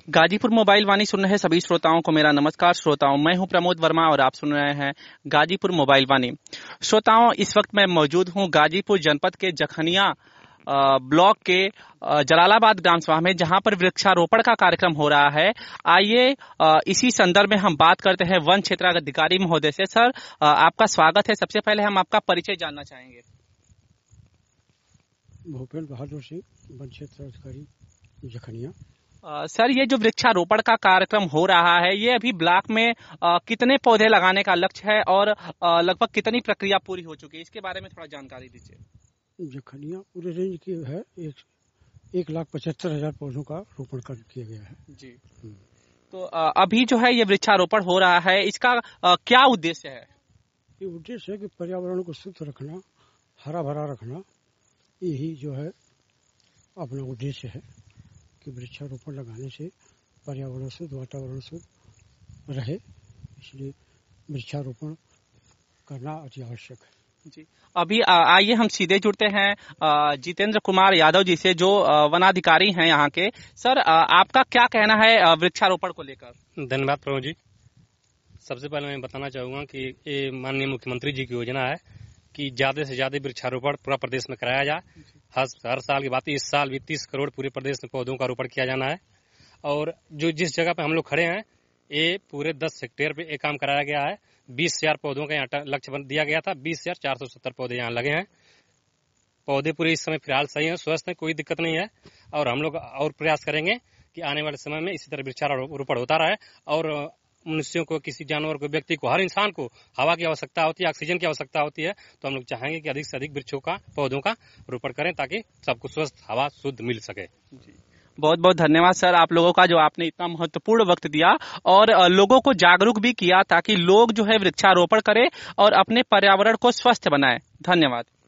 Ghazipur mobile वाणी सुन रहे सभी श्रोताओं को मेरा नमस्कार। श्रोताओं, मैं हूं प्रमोद वर्मा और आप सुन रहे हैं गाजीपुर मोबाइल वाणी। श्रोताओं, इस वक्त मैं मौजूद हूं गाजीपुर जनपद के जखनिया ब्लॉक के जलालाबाद ग्राम सभा में, जहां पर वृक्षारोपण का कार्यक्रम हो रहा है। आइए इसी संदर्भ में हम बात करते हैं वन क्षेत्राधिकारी महोदय से। सर, आपका स्वागत है। सबसे पहले हम आपका परिचय जानना चाहेंगे। भूपेंद्र बहादुर सिंह, वन क्षेत्राधिकारी जखनिया। सर, ये जो वृक्षारोपण का कार्यक्रम हो रहा है, ये अभी ब्लॉक में कितने पौधे लगाने का लक्ष्य है और लगभग कितनी प्रक्रिया पूरी हो चुकी है, इसके बारे में थोड़ा जानकारी दीजिए। जखनिया पूरे रेंज की है 1,75,000 पौधों का रोपण किया गया है जी। तो अभी जो है ये वृक्षारोपण हो रहा है, इसका क्या उद्देश्य है? ये उद्देश्य है कि पर्यावरण को शुद्ध रखना, हरा भरा रखना, यही जो है अपना उद्देश्य है कि वृक्षारोपण लगाने से पर्यावरण शुद्ध, वातावरण शुद्ध रहे, इसलिए वृक्षारोपण करना अति आवश्यक है। जी, अभी आइए हम सीधे जुड़ते हैं जितेंद्र कुमार यादव जी से, जो वनाधिकारी हैं यहाँ के। सर, आपका क्या कहना है वृक्षारोपण को लेकर? धन्यवाद प्रभु जी। सबसे पहले मैं बताना चाहूँगा कि ये माननीय मुख्यमंत्री जी की योजना है कि ज्यादा से ज्यादा वृक्षारोपण पूरा प्रदेश में कराया जाए। हर साल की बात है, इस साल भी 30 करोड़ पूरे प्रदेश में पौधों का रोपण किया जाना है। और जो जिस जगह पे हम लोग खड़े हैं, ये पूरे 10 हेक्टेयर पे एक काम कराया गया है। 20,000 पौधों का यहाँ लक्ष्य दिया गया था। 20,470 पौधे यहाँ लगे हैं। पौधे पूरे इस समय फिलहाल सही हैं, स्वस्थ हैं, कोई दिक्कत नहीं है। और हम लोग और प्रयास करेंगे कि आने वाले समय में इसी तरह वृक्षारोपण होता रहे। और मनुष्यों को, किसी जानवर को, व्यक्ति को, हर इंसान को हवा की आवश्यकता होती है, ऑक्सीजन की आवश्यकता होती है। तो हम लोग चाहेंगे कि अधिक से अधिक वृक्षों का, पौधों का रोपण करें ताकि सबको स्वस्थ हवा शुद्ध मिल सके। बहुत बहुत धन्यवाद सर, आप लोगों का, जो आपने इतना महत्वपूर्ण वक्त दिया और लोगों को जागरूक भी किया ताकि लोग जो है वृक्षारोपण करें और अपने पर्यावरण को स्वस्थ बनाएं। धन्यवाद।